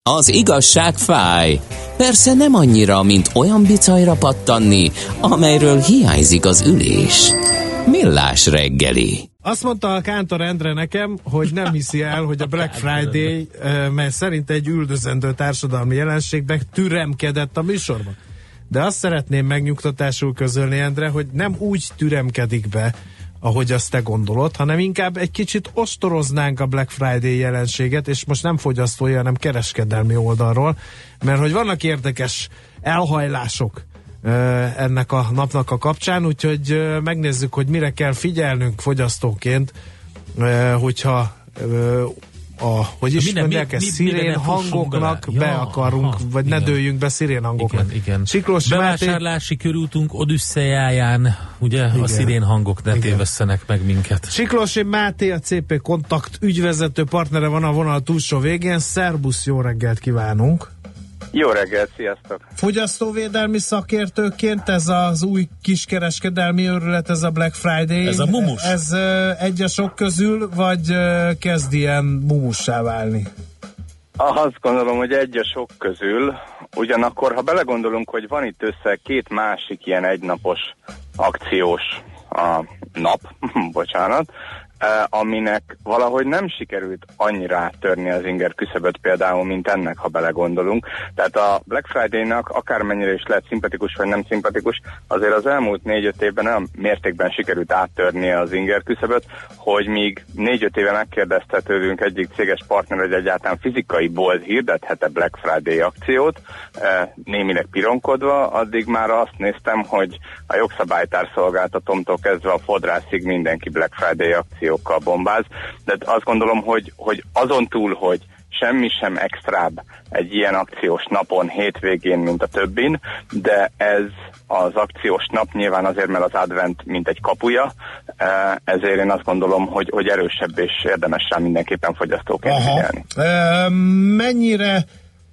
Az igazság fáj. Persze nem annyira, mint olyan bicajra pattanni, amelyről hiányzik az ülés. Millás reggeli. Azt mondta a Kántor Endre nekem, hogy nem hiszi el, hogy a Black Friday, mert szerint egy üldözendő társadalmi jelenségben türemkedett a műsorban. De azt szeretném megnyugtatásul közölni, Endre, hogy nem úgy türemkedik be, ahogy azt te gondolod, hanem inkább egy kicsit ostoroznánk a Black Friday jelenséget, és most nem fogyasztói, hanem kereskedelmi oldalról, mert hogy vannak érdekes elhajlások ennek a napnak a kapcsán, úgyhogy megnézzük, hogy mire kell figyelnünk fogyasztóként, hogyha hogy is mondják, szirén hangoknak be akarunk, vagy igen. Ne dőljünk be szirén hangoknak. Igen. Siklós bevásárlási körútunk Odüsszejáján, ugye, igen. A szirén hangok ne tévesszenek meg minket. Siklós Máté, a CP Kontakt ügyvezető partnere van a vonal túlsó végén. Szerbusz, jó reggelt kívánunk! Jó reggelt, sziasztok! Fogyasztóvédelmi szakértőként ez az új kiskereskedelmi őrület, ez a Black Friday. Ez a mumus. Ez egy a sok közül, vagy kezd ilyen mumussá válni? Azt gondolom, hogy egy a sok közül. Ugyanakkor, ha belegondolunk, hogy van itt össze két másik ilyen egynapos akciós nap, bocsánat, aminek valahogy nem sikerült annyira áttörni az inger küszöböt például, mint ennek, ha belegondolunk. Tehát a Black Friday-nak akármennyire is lehet szimpatikus vagy nem szimpatikus, azért az elmúlt 4-5 évben olyan mértékben sikerült áttörni az inger küszöböt, hogy míg 4-5 éve megkérdezte tőlünk egyik céges partner, hogy egyáltalán fizikai bolt hirdethet-e Black Friday akciót, némileg pironkodva, addig már azt néztem, hogy a jogszabálytár szolgáltatómtól kezdve a fodrászig mindenki Black Friday akciókkal bombáz, de azt gondolom, hogy azon túl, hogy semmi sem extrább egy ilyen akciós napon, hétvégén, mint a többin, de ez az akciós nap nyilván azért, mert az advent mint egy kapuja, ezért én azt gondolom, hogy erősebb és érdemes rá mindenképpen fogyasztóként figyelni. Mennyire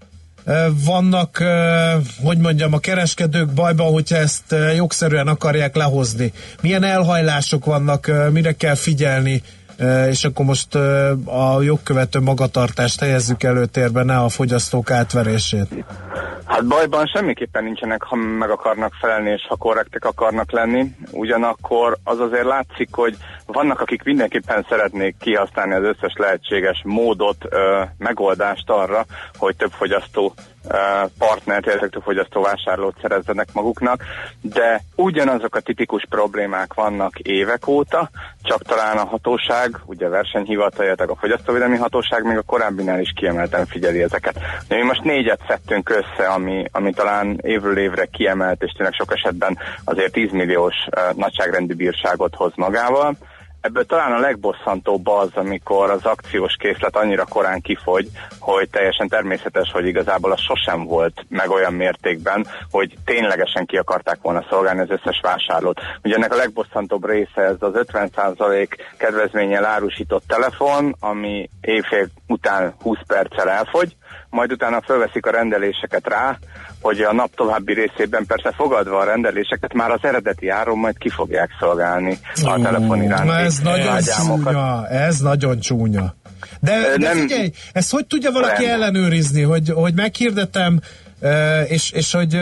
vannak, hogy mondjam, a kereskedők bajban, hogyha ezt jogszerűen akarják lehozni? Milyen elhajlások vannak, mire kell figyelni, és akkor most a jogkövető magatartást helyezzük előtérbe, ne a fogyasztók átverését? Hát bajban semmiképpen nincsenek, ha meg akarnak felelni, és ha korrektek akarnak lenni. Ugyanakkor az azért látszik, hogy vannak, akik mindenképpen szeretnék kihasználni az összes lehetséges módot, megoldást arra, hogy több fogyasztó partnert, illetve több fogyasztó vásárlót szerezzenek maguknak, de ugyanazok a tipikus problémák vannak évek óta, csak talán a hatóság, ugye a versenyhivatal, illetve a fogyasztóvédelmi hatóság még a korábbinál is kiemelten figyeli ezeket. De mi most 4-et szedtünk össze, ami talán évről évre kiemelt, és tényleg sok esetben azért 10 milliós nagyságrendű bírságot hoz magával. Ebből talán a legbosszantóbb az, amikor az akciós készlet annyira korán kifogy, hogy teljesen természetes, hogy igazából az sosem volt meg olyan mértékben, hogy ténylegesen ki akarták volna szolgálni az összes vásárlót. Ugye ennek a legbosszantóbb része ez az 50% kedvezménnyel árusított telefon, ami évfél után 20 perccel elfogy, majd utána felveszik a rendeléseket rá, hogy a nap további részében persze fogadva a rendeléseket már az eredeti áron majd ki fogják szolgálni a telefon iránti vágyálmokat. Ez nagyon csúnya. De figyelj, ezt hogy tudja valaki ellenőrizni, hogy meghirdetem, és hogy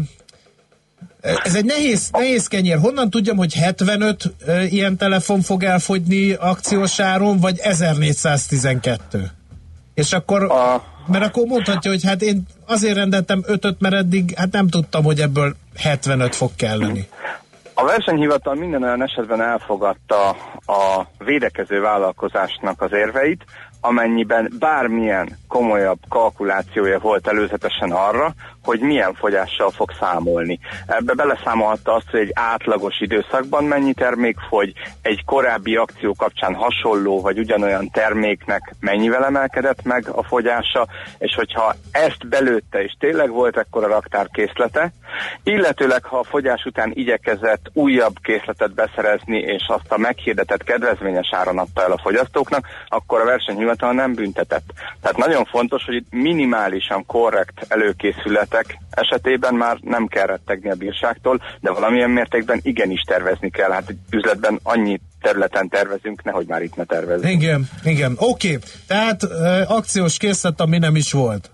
ez egy nehéz kenyér. Honnan tudjam, hogy 75 ilyen telefon fog elfogyni akciós áron, vagy 1412? És akkor, mert akkor mondhatja, hogy hát én azért rendeltem 5-öt, mert eddig hát nem tudtam, hogy ebből 75 fog kelleni. A versenyhivatal minden olyan esetben elfogadta a védekező vállalkozásnak az érveit, amennyiben bármilyen komolyabb kalkulációja volt előzetesen arra, hogy milyen fogyással fog számolni. Ebbe beleszámolhatta azt, hogy egy átlagos időszakban mennyi termék fogy, egy korábbi akció kapcsán hasonló vagy ugyanolyan terméknek mennyivel emelkedett meg a fogyása, és hogyha ezt belőtte, és tényleg volt ekkora raktárkészlete, illetőleg ha a fogyás után igyekezett újabb készletet beszerezni, és azt a meghirdetett kedvezményes áron adta el a fogyasztóknak, akkor a versenyhivatal nem büntetett. Tehát nagyon fontos, hogy itt minimálisan korrekt előkészületek esetében már nem kell rettegni a bírságtól, de valamilyen mértékben igenis tervezni kell. Hát egy üzletben annyi területen tervezünk, nehogy már itt ne tervezünk. Igen. Oké. Tehát akciós készlet, ami nem is volt.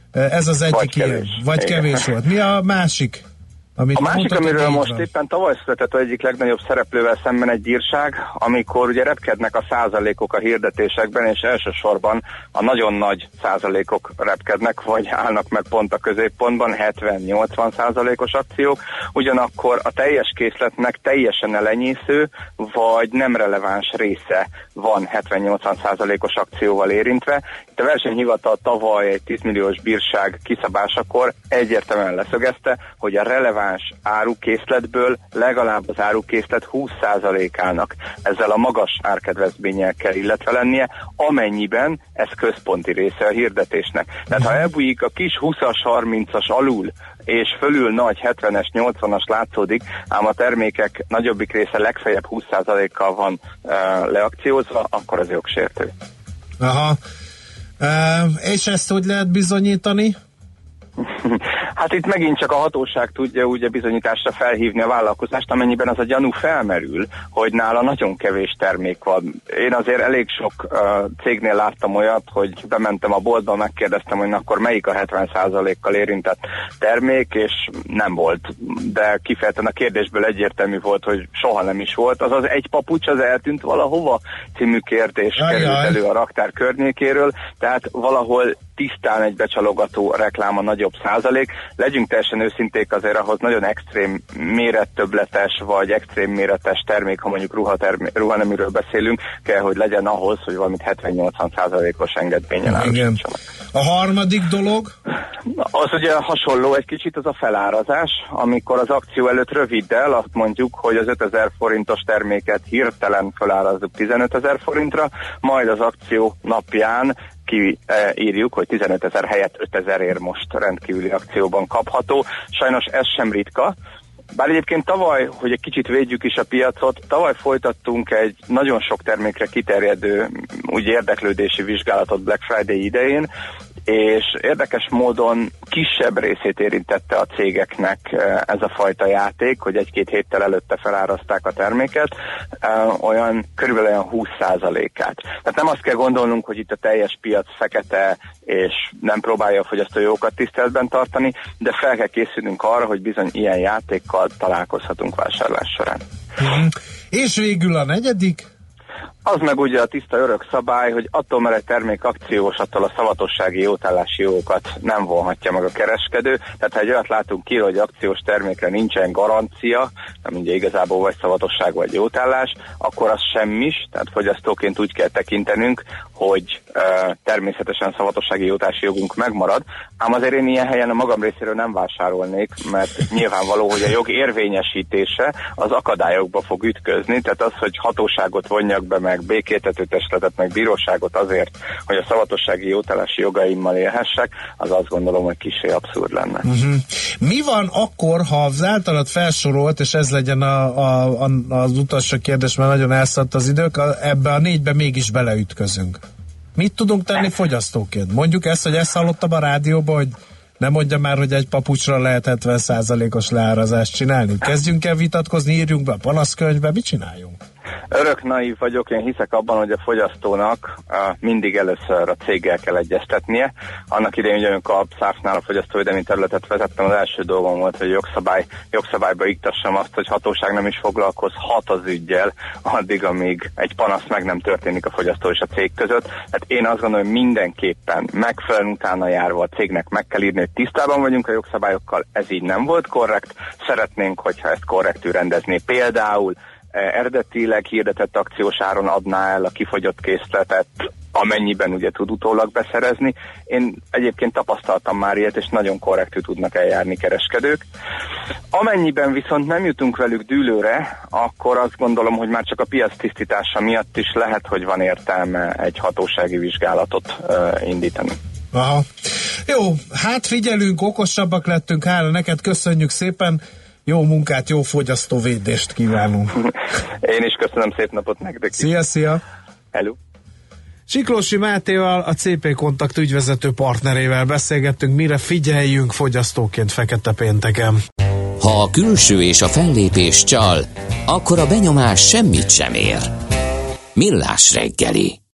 Ez az egyik ilyen. Vagy kevés volt. Mi a másik? A másik, amiről most éppen tavaly született az egyik legnagyobb szereplővel szemben egy bírság, amikor ugye repkednek a százalékok a hirdetésekben, és elsősorban a nagyon nagy százalékok repkednek, vagy állnak meg pont a középpontban, 70-80 százalékos akciók, ugyanakkor a teljes készletnek teljesen elenyésző, vagy nem releváns része van 70-80 százalékos akcióval érintve. Itt a versenyhivatal tavaly egy 10 milliós bírság kiszabásakor egyértelműen leszögezte, hogy a releváns árukészletből legalább az árukészlet 20%-ának ezzel a magas árkedvezménnyel kell illetve lennie, amennyiben ez központi része a hirdetésnek. Tehát ha elbújik a kis 20-as, 30-as alul, és fölül nagy 70-es, 80-as látszódik, ám a termékek nagyobbik része legfeljebb 20%-kal van leakciózva, akkor az jogsértő. Aha. És ezt hogy lehet bizonyítani? Hát itt megint csak a hatóság tudja ugye bizonyításra felhívni a vállalkozást, amennyiben az a gyanú felmerül, hogy nála nagyon kevés termék van. Én azért elég sok cégnél láttam olyat, hogy bementem a boltba, megkérdeztem, hogy akkor melyik a 70%-kal érintett termék, és nem volt. De kifejezetten a kérdésből egyértelmű volt, hogy soha nem is volt. Azaz egy papucs az eltűnt valahova című kérdés került elő a raktár környékéről, tehát valahol tisztán egy becsalogató reklám a nagyobb százalék. Legyünk teljesen őszinték, azért ahhoz nagyon extrém mérettöbbletes vagy extrém méretes termék, ha mondjuk ruhaneműről beszélünk, kell, hogy legyen ahhoz, hogy valamit 70-80 százalékos engedményen árusítsanak. A harmadik dolog? Az ugye hasonló egy kicsit, az a felárazás, amikor az akció előtt röviddel azt mondjuk, hogy az 5000 forintos terméket hirtelen felárazzuk 15 000 forintra, majd az akció napján kiírjuk, hogy 15 000 helyett 5 000-ért most rendkívüli akcióban kapható. Sajnos ez sem ritka. Bár egyébként tavaly, hogy egy kicsit védjük is a piacot, tavaly folytattunk egy nagyon sok termékre kiterjedő úgy érdeklődési vizsgálatot Black Friday idején, és érdekes módon kisebb részét érintette a cégeknek ez a fajta játék, hogy egy-két héttel előtte felárazták a terméket, olyan körülbelül olyan 20%-át. Tehát nem azt kell gondolnunk, hogy itt a teljes piac fekete, és nem próbálja a fogyasztójogokat tiszteletben tartani, de fel kell készülnünk arra, hogy bizony ilyen játékkal találkozhatunk vásárlás során. És végül a negyedik? Az meg ugye a tiszta örök szabály, hogy attól, mert egy termék akciós, attól a szavatossági jótállási jogokat nem vonhatja meg a kereskedő. Tehát ha egy olyat látunk ki, hogy akciós termékre nincsen garancia, nem ugye igazából vagy szavatosság vagy jótállás, akkor az semmis, tehát fogyasztóként úgy kell tekintenünk, hogy természetesen szavatossági jótállási jogunk megmarad, ám azért én ilyen helyen a magam részéről nem vásárolnék, mert nyilvánvaló, hogy a jog érvényesítése az akadályokba fog ütközni, tehát az, hogy hatóságot vonjak be, meg békéltetőtestületet, meg bíróságot azért, hogy a szavatossági jótállási jogaimmal élhessek, az azt gondolom, hogy kissé abszurd lenne. Mi van akkor, ha az általad felsorolt, és ez legyen az utolsó kérdés, mert nagyon elszaladt az idők, ebbe a 4-be mégis beleütközünk? Mit tudunk tenni fogyasztóként? Mondjuk ezt, hogy ezt hallottam a rádióban, hogy nem mondja már, hogy egy papucsra lehet 70%-os leárazást csinálni. Kezdjünk el vitatkozni, írjunk be a panaszkönyvbe, mit csináljunk? Örök naív vagyok, én hiszek abban, hogy a fogyasztónak mindig először a céggel kell egyeztetnie. Annak idején, hogy amikor a SZÁFZ-nál a fogyasztóvédelmi területet vezettem, az első dolgom volt, hogy jogszabályba iktassam azt, hogy hatóság nem is foglalkozhat az üggyel, addig, amíg egy panasz meg nem történik a fogyasztó és a cég között. Tehát én azt gondolom, hogy mindenképpen megfelelően utána járva a cégnek meg kell írni, hogy tisztában vagyunk a jogszabályokkal, ez így nem volt korrekt. Szeretnénk, hogyha ezt korrektül rendezné. Például eredetileg hirdetett akciós áron adná el a kifogyott készletet, amennyiben ugye tud utólag beszerezni. Én egyébként tapasztaltam már ilyet, és nagyon korrektül tudnak eljárni kereskedők. Amennyiben viszont nem jutunk velük dűlőre, akkor azt gondolom, hogy már csak a piac tisztítása miatt is lehet, hogy van értelme egy hatósági vizsgálatot indítani. Aha. Jó, hát figyelünk, okosabbak lettünk, hála neked, köszönjük szépen, jó munkát, jó fogyasztóvédést kívánunk. Én is köszönöm, szép napot nektek. Szia! Hello! Siklósi Mátéval, a CP Kontakt ügyvezető partnerével beszélgettünk, mire figyeljünk fogyasztóként fekete pénteken. Ha a külső és a fellépés csal, akkor a benyomás semmit sem ér. Millás reggeli.